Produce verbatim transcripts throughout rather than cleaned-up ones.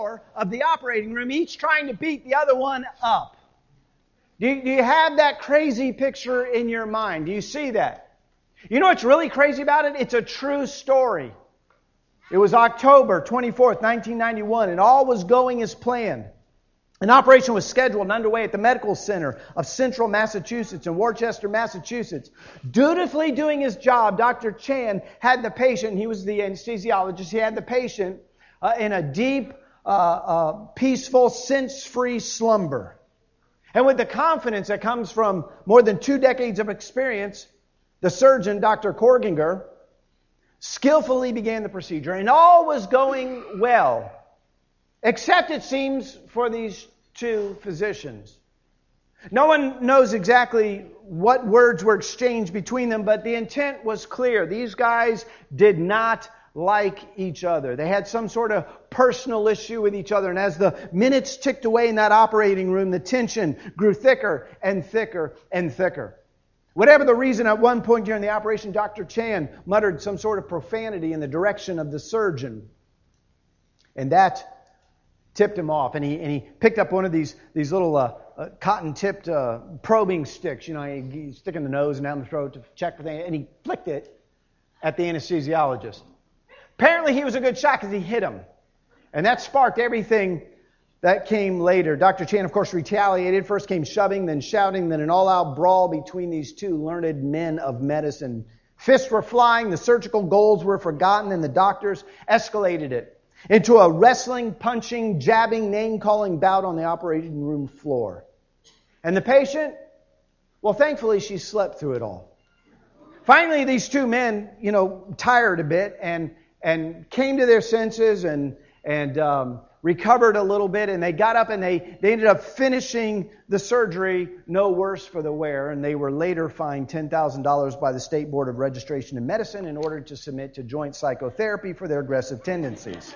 floor of the operating room, each trying to beat the other one up. Do you, do you have that crazy picture in your mind? Do you see that? You know what's really crazy about it? It's a true story. It was October twenty-fourth, nineteen ninety-one, and all was going as planned. An operation was scheduled and underway at the Medical Center of Central Massachusetts in Worcester, Massachusetts. Dutifully doing his job, Doctor Chan had the patient, he was the anesthesiologist, he had the patient uh, in a deep, uh, uh, peaceful, sense-free slumber. And with the confidence that comes from more than two decades of experience, the surgeon, Doctor Korginger, skillfully began the procedure, and all was going well. Except, it seems, for these two physicians. No one knows exactly what words were exchanged between them, but the intent was clear. These guys did not like each other. They had some sort of personal issue with each other. And as the minutes ticked away in that operating room, the tension grew thicker and thicker and thicker. Whatever the reason, at one point during the operation, Doctor Chan muttered some sort of profanity in the direction of the surgeon. And that tipped him off, and he and he picked up one of these these little uh, uh, cotton-tipped uh, probing sticks. You know, you, you stick in the nose and down the throat to check for things, and he flicked it at the anesthesiologist. Apparently, he was a good shot because he hit him, and that sparked everything that came later. Doctor Chan, of course, retaliated. First came shoving, then shouting, then an all-out brawl between these two learned men of medicine. Fists were flying, the surgical goals were forgotten, and the doctors escalated it into a wrestling, punching, jabbing, name-calling bout on the operating room floor. And the patient? Well, thankfully, she slept through it all. Finally, these two men, you know, tired a bit and and came to their senses and and um, recovered a little bit, and they got up and they, they ended up finishing the surgery no worse for the wear, and they were later fined ten thousand dollars by the State Board of Registration in Medicine in order to submit to joint psychotherapy for their aggressive tendencies.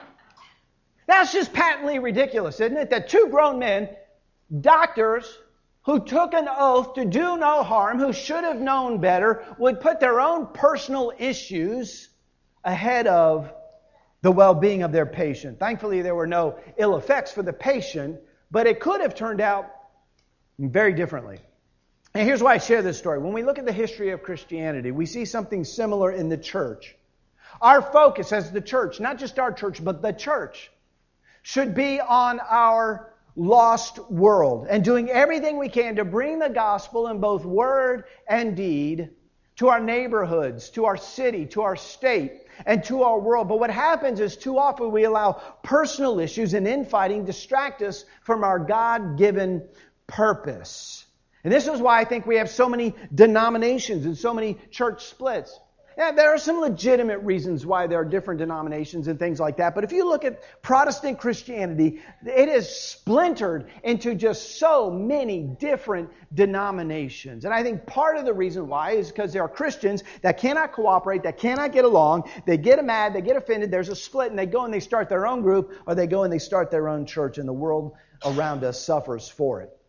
That's just patently ridiculous, isn't it? That two grown men, doctors, who took an oath to do no harm, who should have known better, would put their own personal issues ahead of the well-being of their patient. Thankfully, there were no ill effects for the patient, but it could have turned out very differently. And here's why I share this story. When we look at the history of Christianity, we see something similar in the church. Our focus as the church, not just our church, but the church, should be on our lost world and doing everything we can to bring the gospel in both word and deed to our neighborhoods, to our city, to our state, and to our world. But what happens is too often we allow personal issues and infighting distract us from our God-given purpose. And this is why I think we have so many denominations and so many church splits. Yeah, there are some legitimate reasons why there are different denominations and things like that. But if you look at Protestant Christianity, it is splintered into just so many different denominations. And I think part of the reason why is because there are Christians that cannot cooperate, that cannot get along. They get mad, they get offended, there's a split, and they go and they start their own group, or they go and they start their own church, and the world around us suffers for it.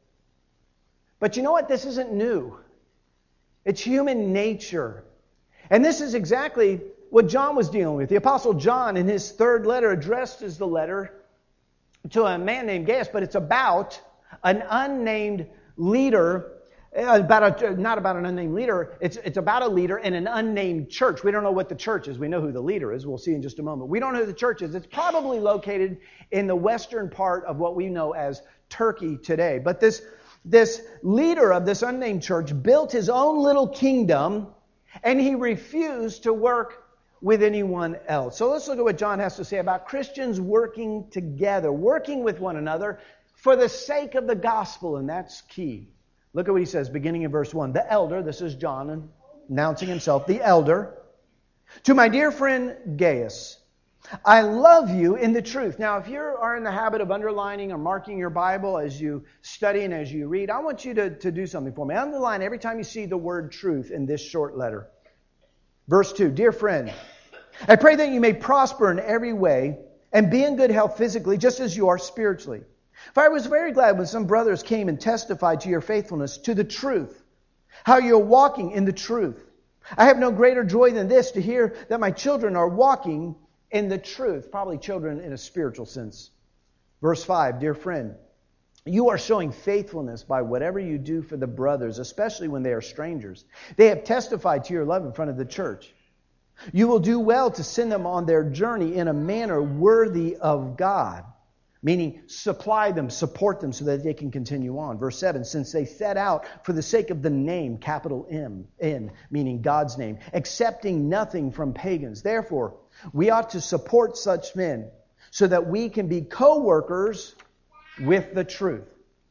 But you know what? This isn't new. It's human nature. And this is exactly what John was dealing with. The Apostle John, in his third letter, addressed as the letter to a man named Gaius, but it's about an unnamed leader, about a, not about an unnamed leader, it's, it's about a leader in an unnamed church. We don't know what the church is. We know who the leader is. We'll see in just a moment. We don't know who the church is. It's probably located in the western part of what we know as Turkey today. But this, this leader of this unnamed church built his own little kingdom, and he refused to work with anyone else. So let's look at what John has to say about Christians working together, working with one another for the sake of the gospel, and that's key. Look at what he says, beginning in verse one. The elder, this is John announcing himself, the elder, to my dear friend Gaius, I love you in the truth. Now, if you are in the habit of underlining or marking your Bible as you study and as you read, I want you to, to do something for me. Underline every time you see the word truth in this short letter. Verse two, dear friend, I pray that you may prosper in every way and be in good health physically, just as you are spiritually. For I was very glad when some brothers came and testified to your faithfulness to the truth, how you're walking in the truth. I have no greater joy than this, to hear that my children are walking in the truth. Probably children in a spiritual sense. Verse five, dear friend, you are showing faithfulness by whatever you do for the brothers, especially when they are strangers. They have testified to your love in front of the church. You will do well to send them on their journey in a manner worthy of God. Meaning, supply them, support them so that they can continue on. Verse seven, since they set out for the sake of the name, capital M, N, meaning God's name, accepting nothing from pagans. Therefore, we ought to support such men so that we can be co-workers with the truth.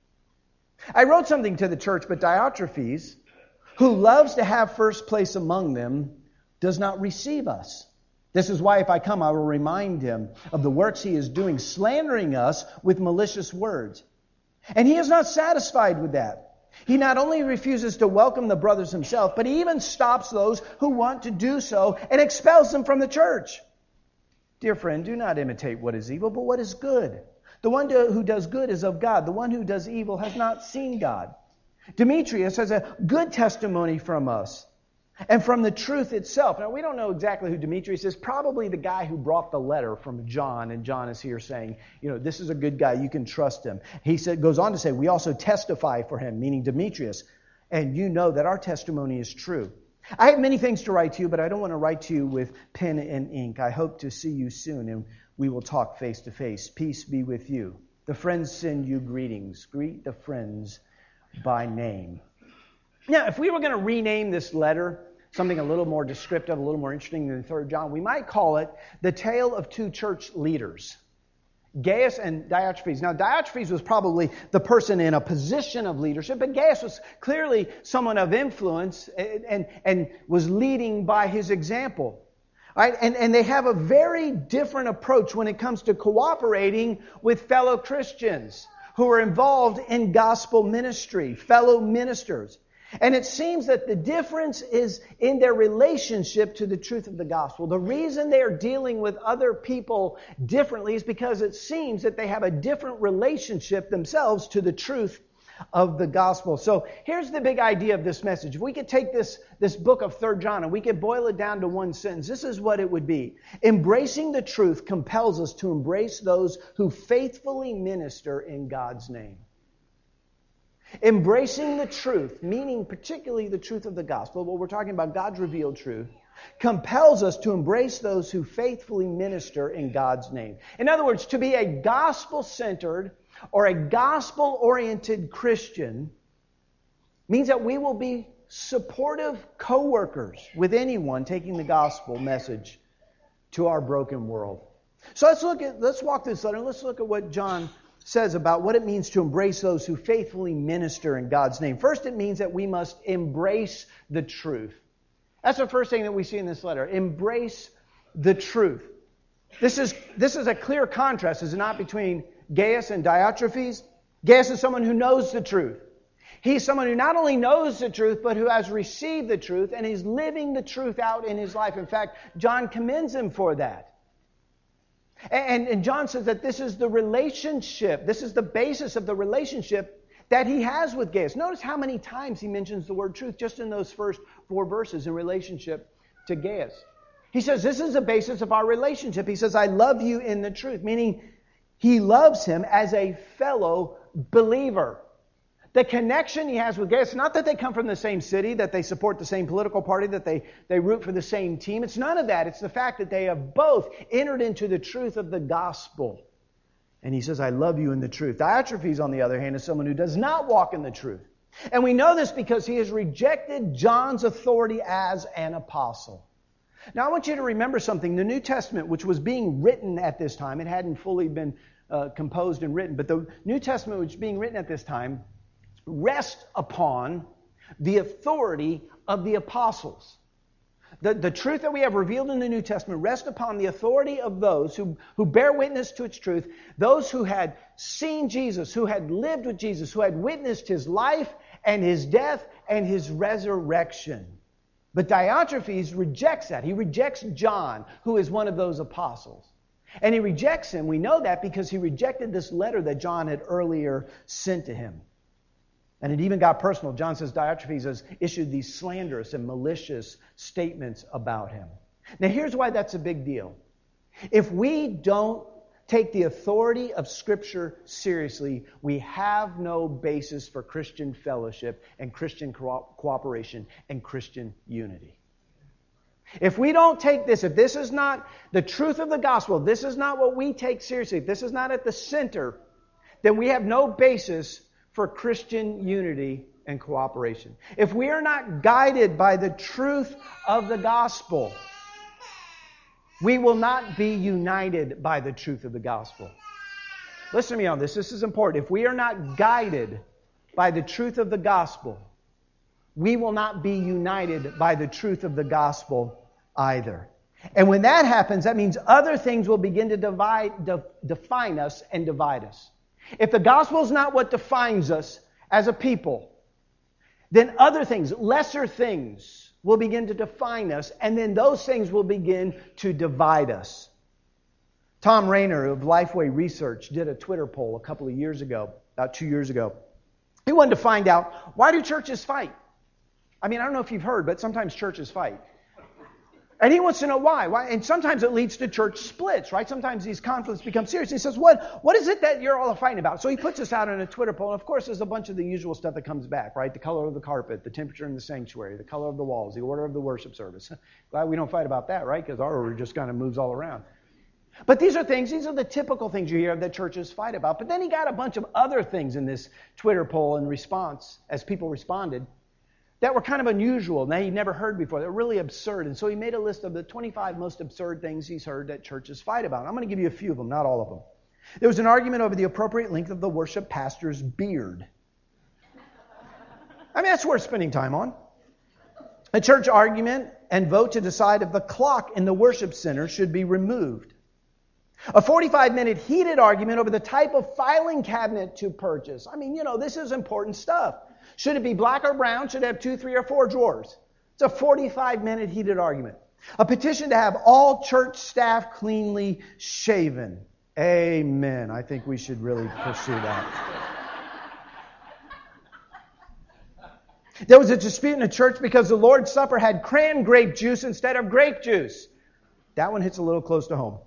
I wrote something to the church, but Diotrephes, who loves to have first place among them, does not receive us. This is why if I come, I will remind him of the works he is doing, slandering us with malicious words. And he is not satisfied with that. He not only refuses to welcome the brothers himself, but he even stops those who want to do so and expels them from the church. Dear friend, do not imitate what is evil, but what is good. The one who does good is of God. The one who does evil has not seen God. Demetrius has a good testimony from us and from the truth itself. Now, we don't know exactly who Demetrius is. Probably the guy who brought the letter from John, and John is here saying, you know, this is a good guy. You can trust him. He said, goes on to say, we also testify for him, meaning Demetrius, and you know that our testimony is true. I have many things to write to you, but I don't want to write to you with pen and ink. I hope to see you soon, and we will talk face to face. Peace be with you. The friends send you greetings. Greet the friends by name. Now, if we were going to rename this letter something a little more descriptive, a little more interesting than Third John, we might call it The Tale of Two Church Leaders, Gaius and Diotrephes. Now, Diotrephes was probably the person in a position of leadership, but Gaius was clearly someone of influence and, and, and was leading by his example. Right? And, and they have a very different approach when it comes to cooperating with fellow Christians who are involved in gospel ministry, fellow ministers. And it seems that the difference is in their relationship to the truth of the gospel. The reason they are dealing with other people differently is because it seems that they have a different relationship themselves to the truth of the gospel. So here's the big idea of this message. If we could take this, this book of Third John and we could boil it down to one sentence, this is what it would be. Embracing the truth compels us to embrace those who faithfully minister in God's name. Embracing the truth, meaning particularly the truth of the gospel, what we're talking about, God's revealed truth, compels us to embrace those who faithfully minister in God's name. In other words, to be a gospel-centered or a gospel-oriented Christian means that we will be supportive co-workers with anyone taking the gospel message to our broken world. So let's look at, let's walk this letter and let's look at what John says about what it means to embrace those who faithfully minister in God's name. First, it means that we must embrace the truth. That's the first thing that we see in this letter. Embrace the truth. This is, this is a clear contrast, is it not, between Gaius and Diotrephes? Gaius is someone who knows the truth. He's someone who not only knows the truth, but who has received the truth and is living the truth out in his life. In fact, John commends him for that. And, and John says that this is the relationship, this is the basis of the relationship that he has with Gaius. Notice how many times he mentions the word truth just in those first four verses in relationship to Gaius. He says this is the basis of our relationship. He says, I love you in the truth, meaning he loves him as a fellow believer. The connection he has with Gaius, not that they come from the same city, that they support the same political party, that they, they root for the same team. It's none of that. It's the fact that they have both entered into the truth of the gospel. And he says, I love you in the truth. Diotrephes, on the other hand, is someone who does not walk in the truth. And we know this because he has rejected John's authority as an apostle. Now, I want you to remember something. The New Testament, which was being written at this time, it hadn't fully been uh, composed and written, but the New Testament, which was being written at this time, rest upon the authority of the apostles. The, the truth that we have revealed in the New Testament rests upon the authority of those who, who bear witness to its truth, those who had seen Jesus, who had lived with Jesus, who had witnessed his life and his death and his resurrection. But Diotrephes rejects that. He rejects John, who is one of those apostles. And he rejects him. We know that because he rejected this letter that John had earlier sent to him. And it even got personal. John says Diotrephes has issued these slanderous and malicious statements about him. Now here's why that's a big deal. If we don't take the authority of Scripture seriously, we have no basis for Christian fellowship and Christian co- cooperation and Christian unity. If we don't take this, if this is not the truth of the gospel, this is not what we take seriously, if this is not at the center, then we have no basis for Christian unity and cooperation. If we are not guided by the truth of the gospel, we will not be united by the truth of the gospel. Listen to me on this. This is important. If we are not guided by the truth of the gospel, we will not be united by the truth of the gospel either. And when that happens, that means other things will begin to divide, de- define us and divide us. If the gospel is not what defines us as a people, then other things, lesser things, will begin to define us, and then those things will begin to divide us. Tom Rainer of Lifeway Research did a Twitter poll a couple of years ago, about two years ago. He wanted to find out, why do churches fight? I mean, I don't know if you've heard, but sometimes churches fight. And he wants to know why. Why? And sometimes it leads to church splits, right? Sometimes these conflicts become serious. He says, what, what is it that you're all fighting about? So he puts this out on a Twitter poll. And of course, there's a bunch of the usual stuff that comes back, right? The color of the carpet, the temperature in the sanctuary, the color of the walls, the order of the worship service. Glad we don't fight about that, right? Because our order just kind of moves all around. But these are things, these are the typical things you hear that churches fight about. But then he got a bunch of other things in this Twitter poll in response, as people responded, that were kind of unusual and that he'd never heard before. They're really absurd. And so he made a list of the twenty-five most absurd things he's heard that churches fight about. I'm going to give you a few of them, not all of them. There was an argument over the appropriate length of the worship pastor's beard. I mean, that's worth spending time on. A church argument and vote to decide if the clock in the worship center should be removed. A forty-five minute heated argument over the type of filing cabinet to purchase. I mean, you know, this is important stuff. Should it be black or brown? Should it have two, three, or four drawers? It's a forty-five minute heated argument. A petition to have all church staff cleanly shaven. Amen. I think we should really pursue that. There was a dispute in a church because the Lord's Supper had cran grape juice instead of grape juice. That one hits a little close to home.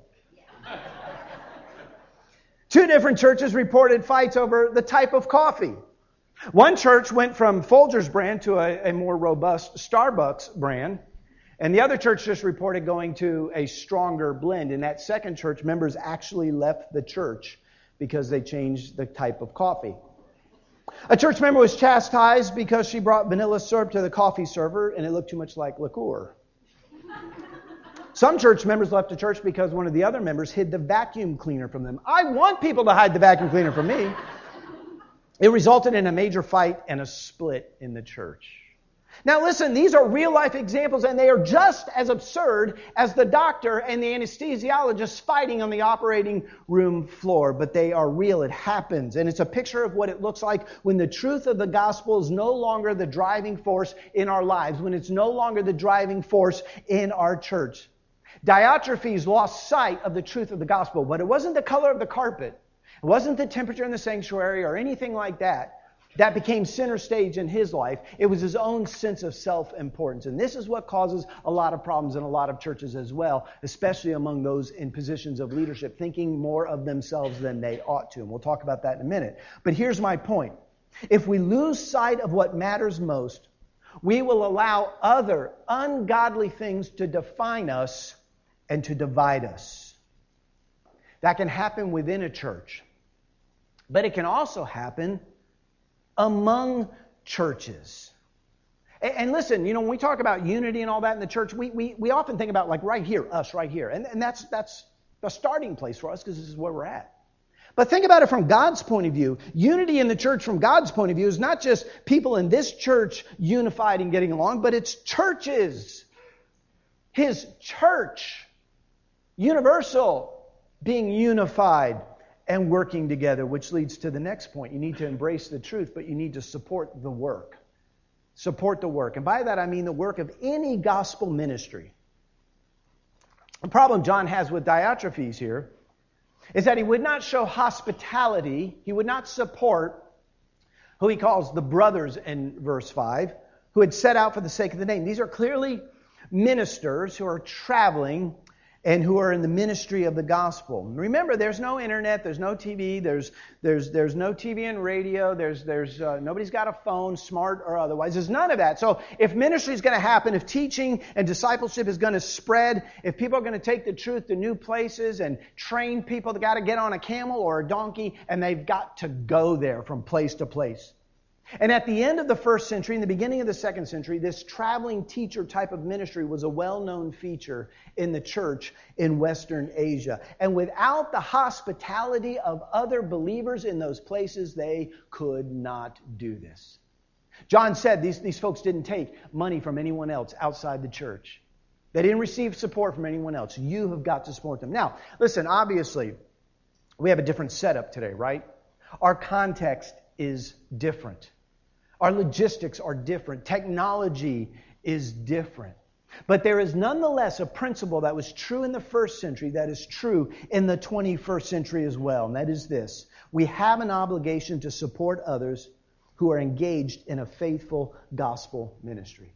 Two different churches reported fights over the type of coffee. One church went from Folgers brand to a, a more robust Starbucks brand. And the other church just reported going to a stronger blend. In that second church, members actually left the church because they changed the type of coffee. A church member was chastised because she brought vanilla syrup to the coffee server and it looked too much like liqueur. Some church members left the church because one of the other members hid the vacuum cleaner from them. I want people to hide the vacuum cleaner from me. It resulted in a major fight and a split in the church. Now listen, these are real life examples and they are just as absurd as the doctor and the anesthesiologist fighting on the operating room floor. But they are real. It happens. And it's a picture of what it looks like when the truth of the gospel is no longer the driving force in our lives, when it's no longer the driving force in our church. Diotrephes lost sight of the truth of the gospel, but it wasn't the color of the carpet. It wasn't the temperature in the sanctuary or anything like that that became center stage in his life. It was his own sense of self-importance. And this is what causes a lot of problems in a lot of churches as well, especially among those in positions of leadership, thinking more of themselves than they ought to. And we'll talk about that in a minute. But here's my point. If we lose sight of what matters most, we will allow other ungodly things to define us and to divide us. That can happen within a church. But it can also happen among churches. And, and listen, you know, when we talk about unity and all that in the church, we we, we often think about like right here, us right here. And, and that's that's the starting place for us because this is where we're at. But think about it from God's point of view. Unity in the church from God's point of view is not just people in this church unified and getting along, but it's churches. His church, universal, being unified and working together, which leads to the next point. You need to embrace the truth, but you need to support the work. Support the work. And by that I mean the work of any gospel ministry. The problem John has with Diotrephes here is that he would not show hospitality, he would not support who he calls the brothers in verse five, who had set out for the sake of the name. These are clearly ministers who are traveling and who are in the ministry of the gospel. Remember, there's no internet, there's no T V, there's there's there's no T V and radio, there's there's uh, nobody's got a phone, smart or otherwise. There's none of that. So if ministry is going to happen, if teaching and discipleship is going to spread, if people are going to take the truth to new places and train people, they got to get on a camel or a donkey, and they've got to go there from place to place. And at the end of the first century, in the beginning of the second century, this traveling teacher type of ministry was a well-known feature in the church in Western Asia. And without the hospitality of other believers in those places, they could not do this. John said these, these folks didn't take money from anyone else outside the church. They didn't receive support from anyone else. You have got to support them. Now, listen, obviously, we have a different setup today, right? Our context is different. Our logistics are different. Technology is different. But there is nonetheless a principle that was true in the first century that is true in the twenty-first century as well. And that is this. We have an obligation to support others who are engaged in a faithful gospel ministry.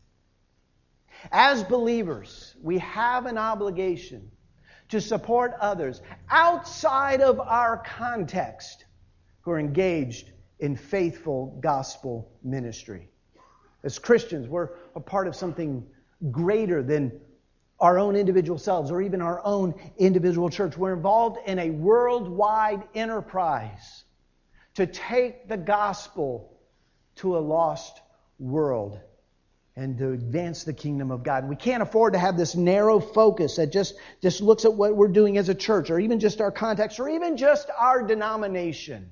As believers, we have an obligation to support others outside of our context who are engaged in faithful gospel ministry. As Christians, we're a part of something greater than our own individual selves or even our own individual church. We're involved in a worldwide enterprise to take the gospel to a lost world and to advance the kingdom of God. And we can't afford to have this narrow focus that just, just looks at what we're doing as a church or even just our context or even just our denomination.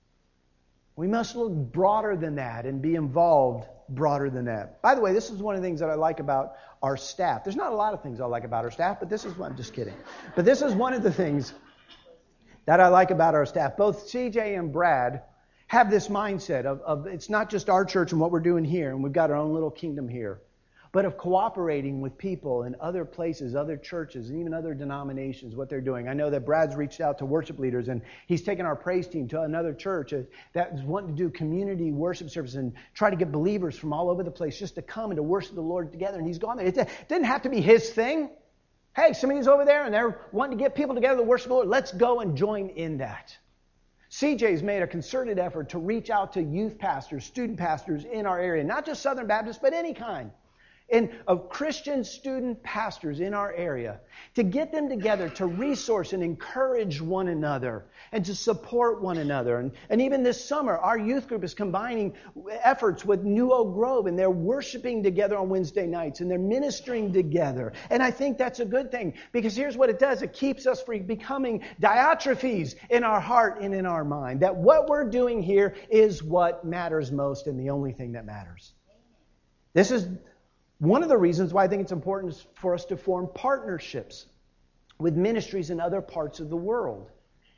We must look broader than that and be involved broader than that. By the way, this is one of the things that I like about our staff. There's not a lot of things I like about our staff, but this is one. I'm just kidding. But this is one of the things that I like about our staff. Both C J and Brad have this mindset of, of it's not just our church and what we're doing here, and we've got our own little kingdom here, but of cooperating with people in other places, other churches, and even other denominations, what they're doing. I know that Brad's reached out to worship leaders, and he's taken our praise team to another church that is wanting to do community worship service and try to get believers from all over the place just to come and to worship the Lord together, and he's gone there. It didn't have to be his thing. Hey, somebody's over there, and they're wanting to get people together to worship the Lord. Let's go and join in that. C J's made a concerted effort to reach out to youth pastors, student pastors in our area, not just Southern Baptists, but any kind. And of Christian student pastors in our area, to get them together to resource and encourage one another and to support one another. And, and even this summer, our youth group is combining efforts with New Oak Grove, and they're worshiping together on Wednesday nights, and they're ministering together. And I think that's a good thing, because here's what it does. It keeps us from becoming Diotrephes in our heart and in our mind, that what we're doing here is what matters most and the only thing that matters. This is one of the reasons why I think it's important for us to form partnerships with ministries in other parts of the world.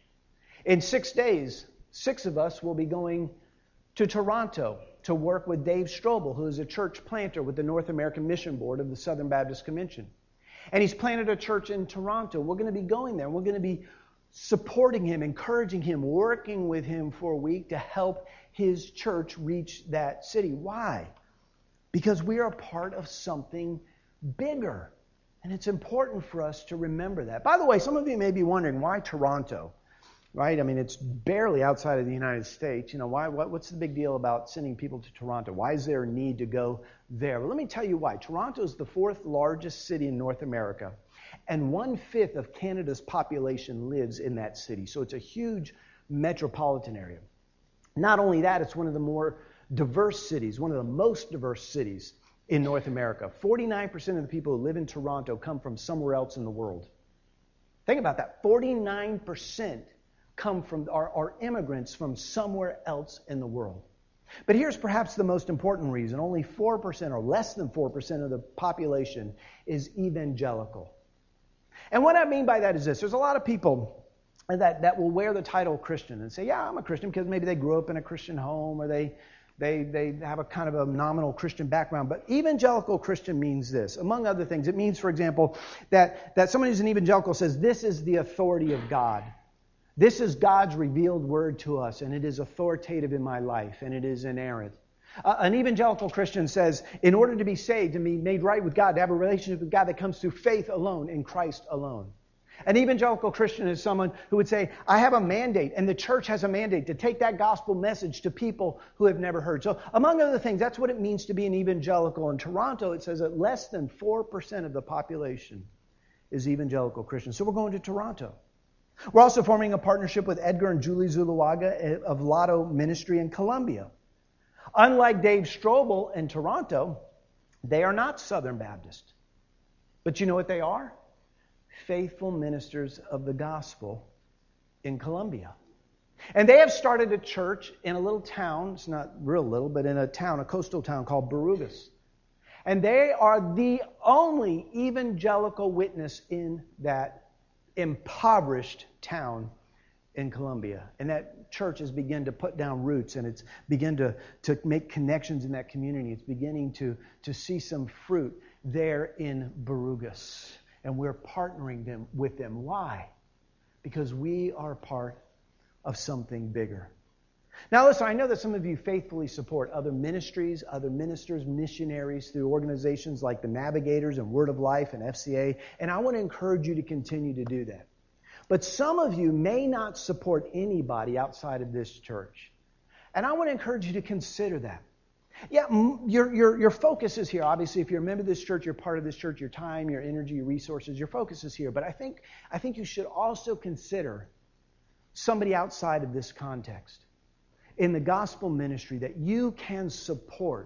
In six days, six of us will be going to Toronto to work with Dave Strobel, who is a church planter with the North American Mission Board of the Southern Baptist Convention. And he's planted a church in Toronto. We're going to be going there. We're going to be supporting him, encouraging him, working with him for a week to help his church reach that city. Why? Because we are a part of something bigger. And it's important for us to remember that. By the way, some of you may be wondering, why Toronto? Right? I mean, it's barely outside of the United States. You know, why? What, what's the big deal about sending people to Toronto? Why is there a need to go there? Well, let me tell you why. Toronto is the fourth largest city in North America. And one-fifth of Canada's population lives in that city. So it's a huge metropolitan area. Not only that, it's one of the more diverse cities, one of the most diverse cities in North America. forty-nine percent of the people who live in Toronto come from somewhere else in the world. Think about that. forty-nine percent come from, are, are immigrants from somewhere else in the world. But here's perhaps the most important reason. Only four percent or less than four percent of the population is evangelical. And what I mean by that is this. There's a lot of people that, that will wear the title Christian and say, yeah, I'm a Christian, because maybe they grew up in a Christian home or they They they have a kind of a nominal Christian background. But evangelical Christian means this. Among other things, it means, for example, that, that someone who's an evangelical says, this is the authority of God. This is God's revealed word to us, and it is authoritative in my life, and it is inerrant. Uh, an evangelical Christian says, in order to be saved and be made right with God, to have a relationship with God that comes through faith alone, in Christ alone. An evangelical Christian is someone who would say, I have a mandate, and the church has a mandate to take that gospel message to people who have never heard. So among other things, that's what it means to be an evangelical. In Toronto, it says that less than four percent of the population is evangelical Christian. So we're going to Toronto. We're also forming a partnership with Edgar and Julie Zuluaga of Lotto Ministry in Colombia. Unlike Dave Strobel in Toronto, they are not Southern Baptist. But you know what they are? Faithful ministers of the gospel in Colombia. And they have started a church in a little town, it's not real little, but in a town, a coastal town called Borugas. And they are the only evangelical witness in that impoverished town in Colombia. And that church has begun to put down roots, and it's begun to, to make connections in that community. It's beginning to, to see some fruit there in Borugas. And we're partnering them with them. Why? Because we are part of something bigger. Now listen, I know that some of you faithfully support other ministries, other ministers, missionaries through organizations like the Navigators and Word of Life and F C A, and I want to encourage you to continue to do that. But some of you may not support anybody outside of this church. And I want to encourage you to consider that. Yeah, your, your, your focus is here. Obviously, if you're a member of this church, you're part of this church, your time, your energy, your resources, your focus is here. But I think, I think you should also consider somebody outside of this context in the gospel ministry that you can support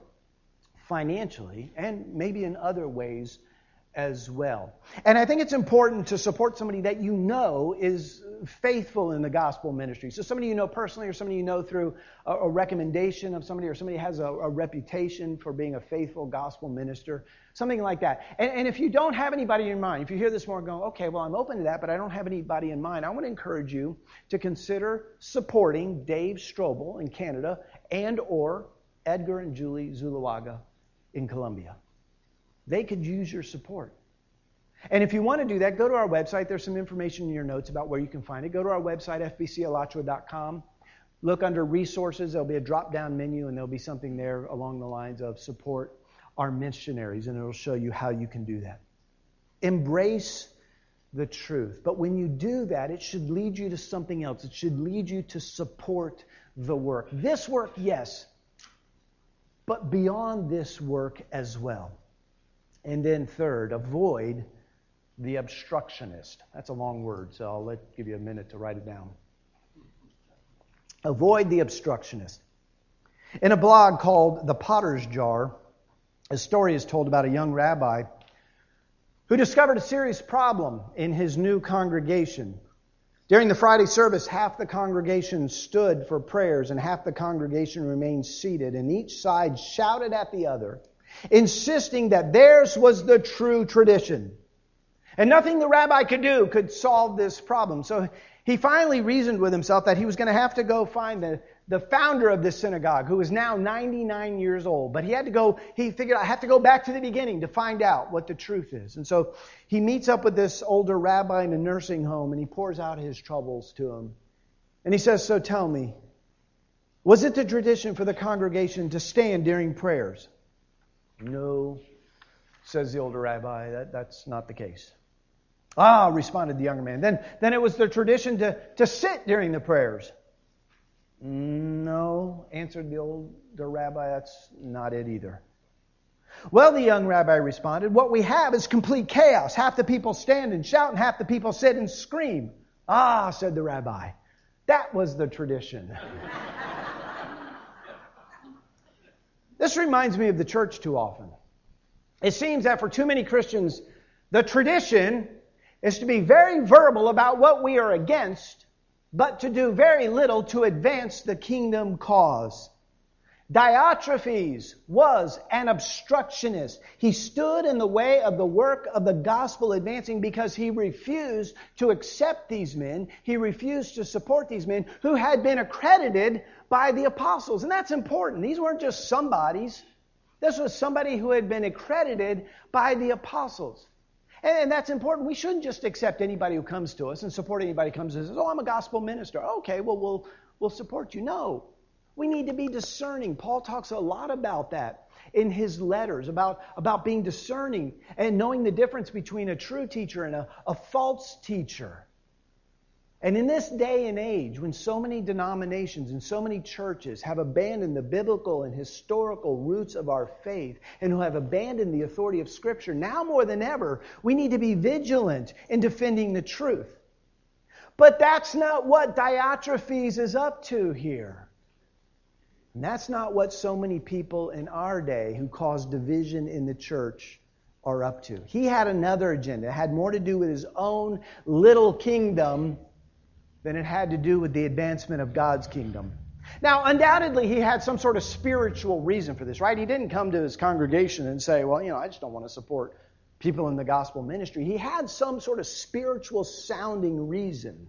financially and maybe in other ways as well. And I think it's important to support somebody that you know is faithful in the gospel ministry. So somebody you know personally, or somebody you know through a, a recommendation of somebody, or somebody has a, a reputation for being a faithful gospel minister, something like that. And, and if you don't have anybody in mind, if you hear this morning going, okay, well, I'm open to that, but I don't have anybody in mind, I want to encourage you to consider supporting Dave Strobel in Canada and or Edgar and Julie Zuluaga in Colombia. They could use your support. And if you want to do that, go to our website. There's some information in your notes about where you can find it. Go to our website, f b c alachua dot com. Look under resources. There'll be a drop-down menu, and there'll be something there along the lines of support our missionaries, and it'll show you how you can do that. Embrace the truth. But when you do that, it should lead you to something else. It should lead you to support the work. This work, yes, but beyond this work as well. And then third, avoid the obstructionist. That's a long word, so I'll let give you a minute to write it down. Avoid the obstructionist. In a blog called The Potter's Jar, a story is told about a young rabbi who discovered a serious problem in his new congregation. During the Friday service, half the congregation stood for prayers and half the congregation remained seated, and each side shouted at the other, insisting that theirs was the true tradition. And nothing the rabbi could do could solve this problem. So he finally reasoned with himself that he was going to have to go find the, the founder of this synagogue, who is now ninety-nine years old. But he had to go, he figured, I have to go back to the beginning to find out what the truth is. And so he meets up with this older rabbi in a nursing home, and he pours out his troubles to him. And he says, so tell me, was it the tradition for the congregation to stand during prayers? No, says the older rabbi, that, that's not the case. Ah, responded the younger man. Then, then it was the tradition to, to sit during the prayers. No, answered the older rabbi, that's not it either. Well, the young rabbi responded, what we have is complete chaos. Half the people stand and shout, and half the people sit and scream. Ah, said the rabbi, that was the tradition. This reminds me of the church too often. It seems that for too many Christians, the tradition is to be very verbal about what we are against, but to do very little to advance the kingdom cause. Diotrephes was an obstructionist. He stood in the way of the work of the gospel advancing because he refused to accept these men. He refused to support these men who had been accredited by the apostles. And that's important. These weren't just somebodies. This was somebody who had been accredited by the apostles. And that's important. We shouldn't just accept anybody who comes to us and support anybody who comes to us and says, oh, I'm a gospel minister. Okay, well, we'll, we'll support you. No. We need to be discerning. Paul talks a lot about that in his letters, about, about being discerning and knowing the difference between a true teacher and a, a false teacher. And in this day and age, when so many denominations and so many churches have abandoned the biblical and historical roots of our faith and who have abandoned the authority of Scripture, now more than ever, we need to be vigilant in defending the truth. But that's not what Diotrephes is up to here. And that's not what so many people in our day who cause division in the church are up to. He had another agenda. It had more to do with his own little kingdom than it had to do with the advancement of God's kingdom. Now, undoubtedly, he had some sort of spiritual reason for this, right? He didn't come to his congregation and say, well, you know, I just don't want to support people in the gospel ministry. He had some sort of spiritual sounding reason,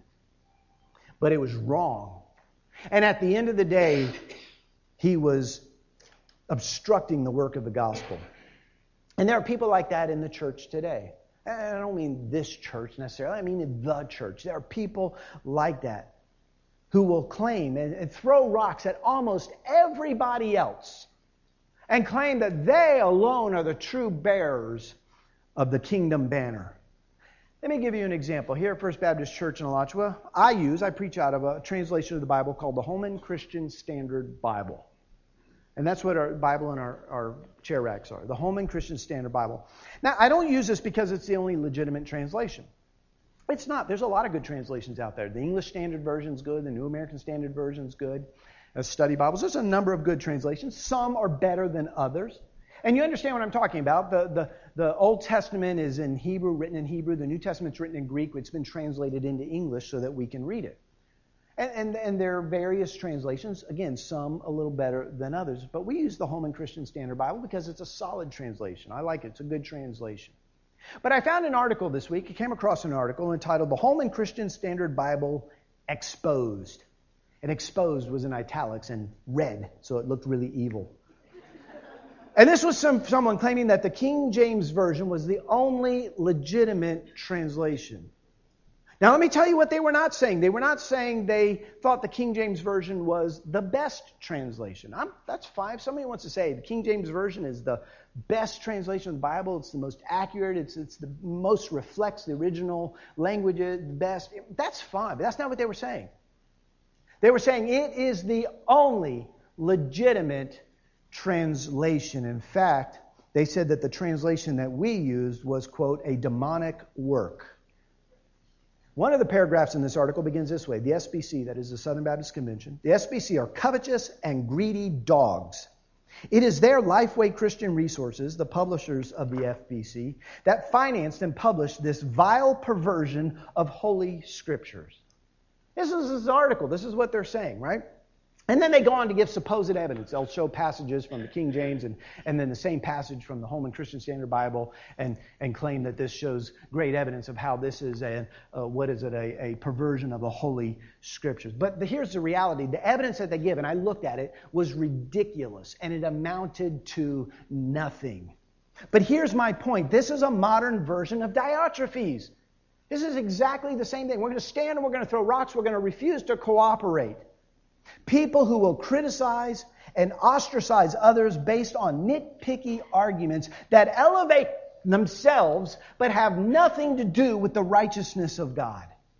but it was wrong. And at the end of the day, he was obstructing the work of the gospel. And there are people like that in the church today. And I don't mean this church necessarily. I mean in the church. There are people like that who will claim and, and throw rocks at almost everybody else and claim that they alone are the true bearers of the kingdom banner. Let me give you an example. Here at First Baptist Church in Alachua, I use, I preach out of a translation of the Bible called the Holman Christian Standard Bible. And that's what our Bible and our, our chair racks are. The Holman Christian Standard Bible. Now, I don't use this because it's the only legitimate translation. It's not. There's a lot of good translations out there. The English Standard Version is good. The New American Standard Version is good. As study Bibles, there's a number of good translations. Some are better than others. And you understand what I'm talking about. The, the, the Old Testament is in Hebrew, written in Hebrew. The New Testament's written in Greek. It's been translated into English so that we can read it. And, and, and there are various translations. Again, some a little better than others. But we use the Holman Christian Standard Bible because it's a solid translation. I like it. It's a good translation. But I found an article this week. I came across an article entitled The Holman Christian Standard Bible Exposed. And exposed was in italics and red, so it looked really evil. And this was some someone claiming that the King James Version was the only legitimate translation. Now let me tell you what they were not saying. They were not saying they thought the King James Version was the best translation. I'm, that's fine. If somebody wants to say the King James Version is the best translation of the Bible, it's the most accurate, it's, it's the most reflects the original language, the best, that's fine. But that's not what they were saying. They were saying it is the only legitimate translation. In fact, they said that the translation that we used was, quote, a demonic work. One of the paragraphs in this article begins this way. The S B C, that is the Southern Baptist Convention, the S B C are covetous and greedy dogs. It is their Lifeway Christian Resources, the publishers of the F B C, that financed and published this vile perversion of Holy Scriptures. This is this article. This is what they're saying, right? And then they go on to give supposed evidence. They'll show passages from the King James and, and then the same passage from the Holman Christian Standard Bible and, and claim that this shows great evidence of how this is a, uh, what is it, a, a perversion of the Holy Scriptures. But the, here's the reality. The evidence that they give, and I looked at it, was ridiculous and it amounted to nothing. But here's my point. This is a modern version of Diotrephes. This is exactly the same thing. We're going to stand and we're going to throw rocks. We're going to refuse to cooperate. People who will criticize and ostracize others based on nitpicky arguments that elevate themselves but have nothing to do with the righteousness of God.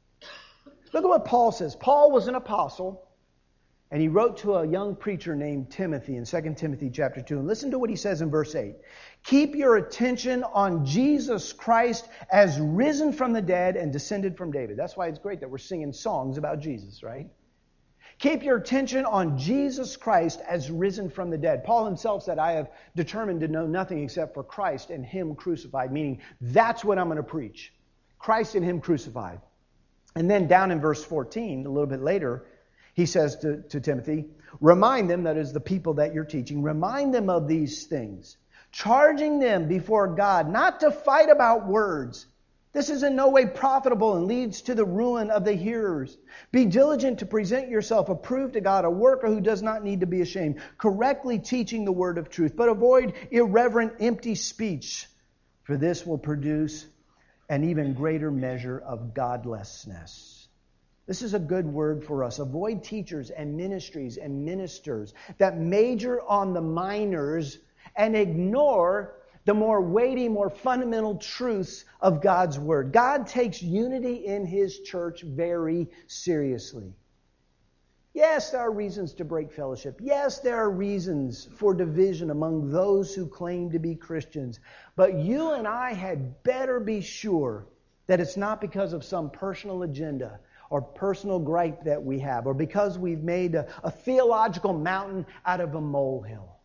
Look at what Paul says. Paul was an apostle, and he wrote to a young preacher named Timothy in Second Timothy chapter two. And listen to what he says in verse eight. Keep your attention on Jesus Christ as risen from the dead and descended from David. That's why it's great that we're singing songs about Jesus, right? Keep your attention on Jesus Christ as risen from the dead. Paul himself said, I have determined to know nothing except for Christ and Him crucified, meaning that's what I'm going to preach. Christ and Him crucified. And then down in verse fourteen, a little bit later, he says to, to Timothy, remind them, that is the people that you're teaching, remind them of these things, charging them before God not to fight about words. This is in no way profitable and leads to the ruin of the hearers. Be diligent to present yourself approved to God, a worker who does not need to be ashamed, correctly teaching the word of truth. But avoid irreverent, empty speech, for this will produce an even greater measure of godlessness. This is a good word for us. Avoid teachers and ministries and ministers that major on the minors and ignore the more weighty, more fundamental truths of God's Word. God takes unity in His church very seriously. Yes, there are reasons to break fellowship. Yes, there are reasons for division among those who claim to be Christians. But you and I had better be sure that it's not because of some personal agenda or personal gripe that we have, or because we've made a, a theological mountain out of a molehill.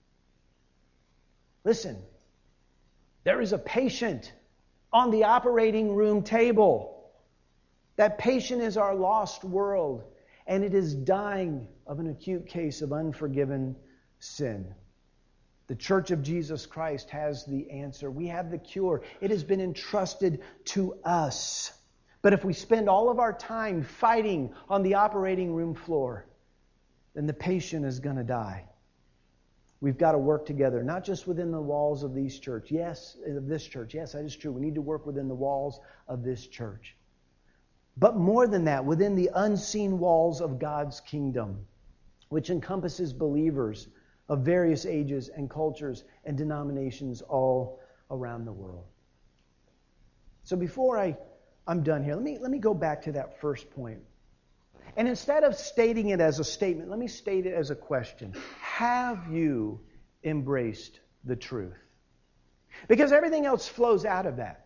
Listen, there is a patient on the operating room table. That patient is our lost world, and it is dying of an acute case of unforgiven sin. The Church of Jesus Christ has the answer. We have the cure. It has been entrusted to us. But if we spend all of our time fighting on the operating room floor, then the patient is going to die. We've got to work together, not just within the walls of these church. Yes, of this church. Yes, that is true. We need to work within the walls of this church. But more than that, within the unseen walls of God's kingdom, which encompasses believers of various ages and cultures and denominations all around the world. So before I, I'm done here, let me, let me go back to that first point. And instead of stating it as a statement, let me state it as a question. Have you embraced the truth? Because everything else flows out of that.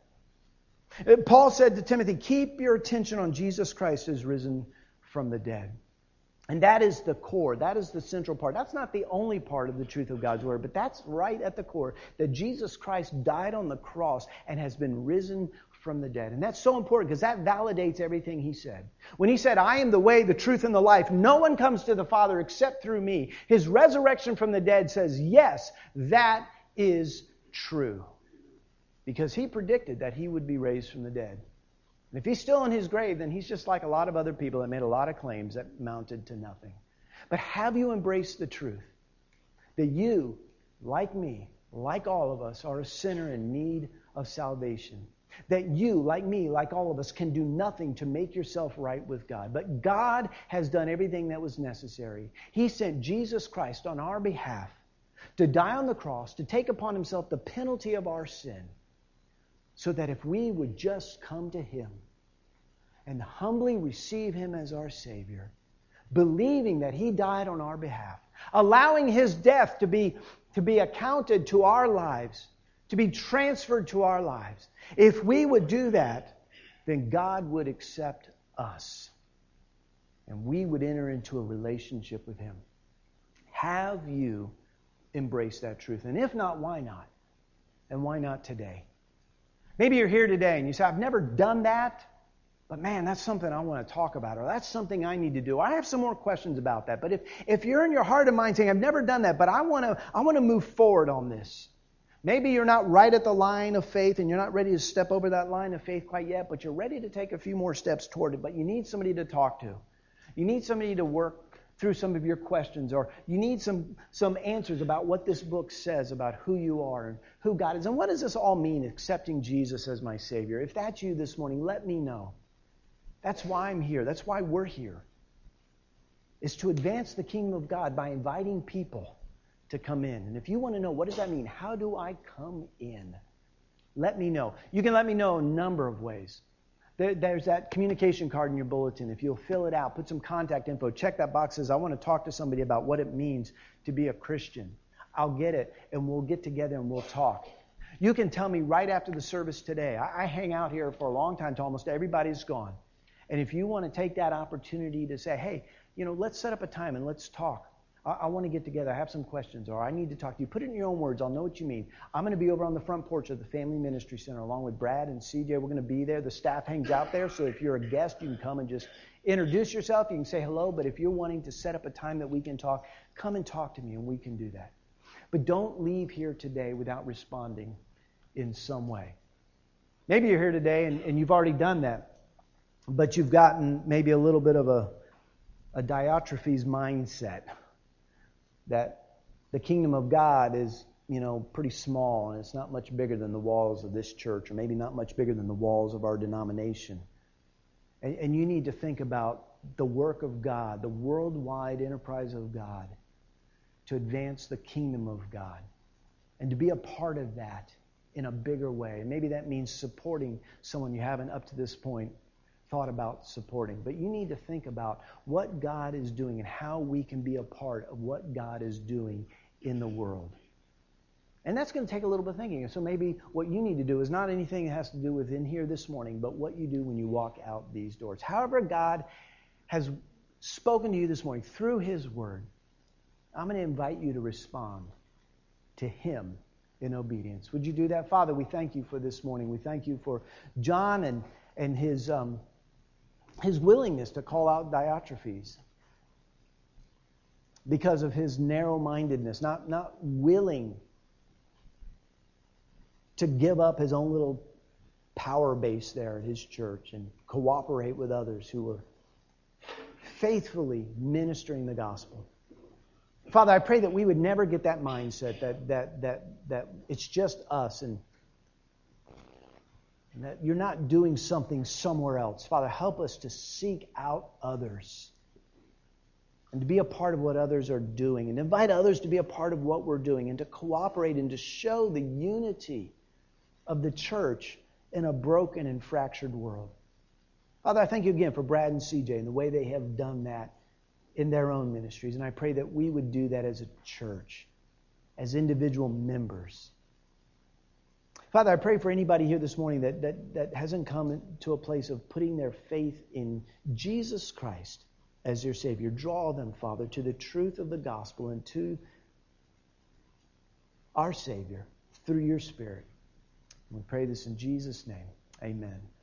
Paul said to Timothy, keep your attention on Jesus Christ as risen from the dead. And that is the core. That is the central part. That's not the only part of the truth of God's Word, but that's right at the core, that Jesus Christ died on the cross and has been risen from the dead. And that's so important because that validates everything He said. When He said, I am the way, the truth, and the life, no one comes to the Father except through me. His resurrection from the dead says, yes, that is true. Because He predicted that He would be raised from the dead. And if He's still in His grave, then He's just like a lot of other people that made a lot of claims that amounted to nothing. But have you embraced the truth that you, like me, like all of us, are a sinner in need of salvation? That you, like me, like all of us, can do nothing to make yourself right with God. But God has done everything that was necessary. He sent Jesus Christ on our behalf to die on the cross, to take upon Himself the penalty of our sin, so that if we would just come to Him and humbly receive Him as our Savior, believing that He died on our behalf, allowing His death to be, to be accounted to our lives, to be transferred to our lives. If we would do that, then God would accept us. And we would enter into a relationship with Him. Have you embraced that truth? And if not, why not? And why not today? Maybe you're here today and you say, I've never done that, but man, that's something I want to talk about, or that's something I need to do. I have some more questions about that. But if, if you're in your heart and mind saying, I've never done that, but I want to I want to move forward on this. Maybe you're not right at the line of faith and you're not ready to step over that line of faith quite yet, but you're ready to take a few more steps toward it. But you need somebody to talk to. You need somebody to work through some of your questions, or you need some, some answers about what this book says about who you are and who God is. And what does this all mean, accepting Jesus as my Savior? If that's you this morning, let me know. That's why I'm here. That's why we're here. Is to advance the kingdom of God by inviting people to come in. And if you want to know, what does that mean? How do I come in? Let me know. You can let me know a number of ways. There, there's that communication card in your bulletin. If you'll fill it out, put some contact info, check that box, says, I want to talk to somebody about what it means to be a Christian. I'll get it, and we'll get together and we'll talk. You can tell me right after the service today. I, I hang out here for a long time till almost everybody's gone. And if you want to take that opportunity to say, hey, you know, let's set up a time and let's talk. I want to get together. I have some questions, or I need to talk to you. Put it in your own words. I'll know what you mean. I'm going to be over on the front porch of the Family Ministry Center along with Brad and C J. We're going to be there. The staff hangs out there, so if you're a guest, you can come and just introduce yourself. You can say hello, but if you're wanting to set up a time that we can talk, come and talk to me, and we can do that. But don't leave here today without responding in some way. Maybe you're here today, and, and you've already done that, but you've gotten maybe a little bit of a, a Diotrephes mindset. That the kingdom of God is, you know, pretty small, and it's not much bigger than the walls of this church, or maybe not much bigger than the walls of our denomination. And, and you need to think about the work of God, the worldwide enterprise of God, to advance the kingdom of God and to be a part of that in a bigger way. And maybe that means supporting someone you haven't up to this point thought about supporting. But you need to think about what God is doing and how we can be a part of what God is doing in the world. And that's going to take a little bit of thinking. And so maybe what you need to do is not anything that has to do with in here this morning, but what you do when you walk out these doors. However God has spoken to you this morning through His Word, I'm going to invite you to respond to Him in obedience. Would you do that? Father, we thank you for this morning. We thank you for John and, and his, um, his willingness to call out Diotrephes because of his narrow-mindedness, not, not willing to give up his own little power base there at his church and cooperate with others who were faithfully ministering the gospel. Father, I pray that we would never get that mindset that that that that it's just us and, and that you're not doing something somewhere else. Father, help us to seek out others and to be a part of what others are doing and invite others to be a part of what we're doing and to cooperate and to show the unity of the church in a broken and fractured world. Father, I thank you again for Brad and C J and the way they have done that in their own ministries. And I pray that we would do that as a church, as individual members. Father, I pray for anybody here this morning that, that, that hasn't come to a place of putting their faith in Jesus Christ as their Savior. Draw them, Father, to the truth of the gospel and to our Savior through your Spirit. We pray this in Jesus' name. Amen.